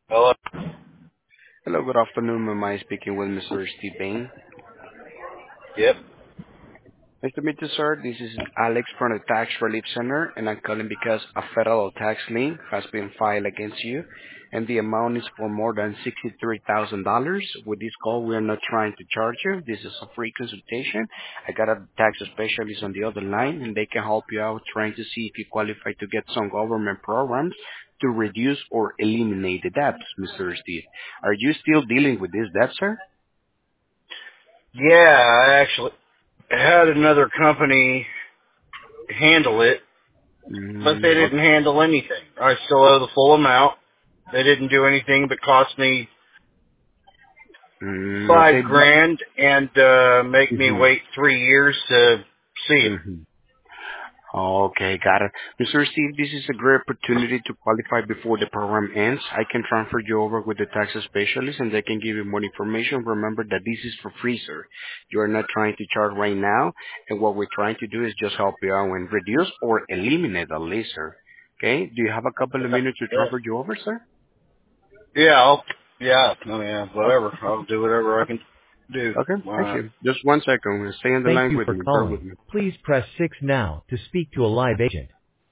Hello? Hello, good afternoon. Am I speaking with Mr. Steve Bain? Yep. Nice to meet you, sir. This is Alex from the Tax Relief Center, and I'm calling because a federal tax lien has been filed against you, and the amount is for more than $63,000. With this call, we are not trying to charge you. This is a free consultation. I got a tax specialist on the other line, and they can help you out trying to see if you qualify to get some government programs to reduce or eliminate the debts, Mr. Steve. Are you still dealing with this debt, sir? Yeah, I actually had another company handle it, but they Mm, didn't handle anything. I still owe the full amount. They didn't do anything but cost me Okay. five grand and make me Mm-hmm. wait 3 years to see it. Mm-hmm. Okay, got it. Mr. Steve, this is a great opportunity to qualify before the program ends. I can transfer you over with the tax specialist and they can give you more information. Remember that this is for free, sir. You are not trying to charge right now, and what we're trying to do is just help you out and reduce or eliminate the lease, sir. Okay? Do you have a couple of minutes to Yeah. transfer you over, sir? Okay. Whatever. I'll do whatever I can do. Okay, thank you. Just one second. Stay on the Thank line you with for me. Bear calling. with me. Please press 6 now to speak to a live agent.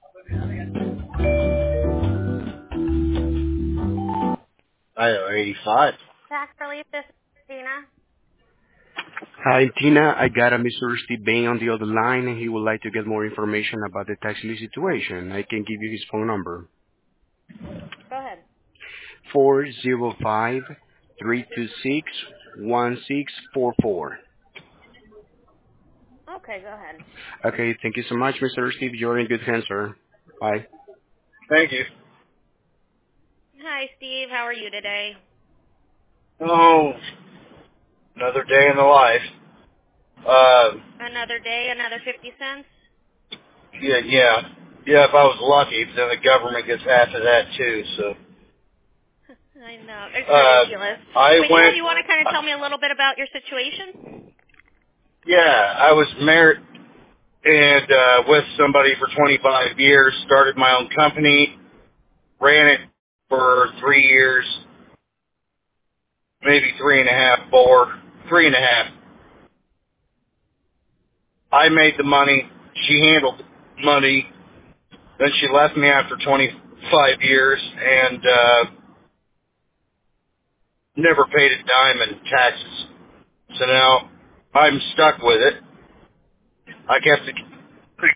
I owe 85. Tax relief, this is Tina. Hi, Tina. I got a Mr. Steve Bain on the other line, and he would like to get more information about the tax lien situation. I can give you his phone number: Go ahead. 405-326-1644. Okay, go ahead. Okay, thank you so much, Mr. Steve. You're in good hands, sir. Bye. Thank you. Hi, Steve. How are you today? Oh, another day in the life. Uh, Another day, another 50 cents? yeah. Yeah, if I was lucky, then the government gets half of that too, so. I know. It's Uh, ridiculous. I But yeah, went, you want to kind of tell me a little bit about your situation? yeah, I was married and, with somebody for 25 years, started my own company, ran it for 3 years, maybe three and a half, four, 3.5. I made the money, she handled the money, then she left me after 25 years and, never paid a dime in taxes. So now I'm stuck with it. I kept the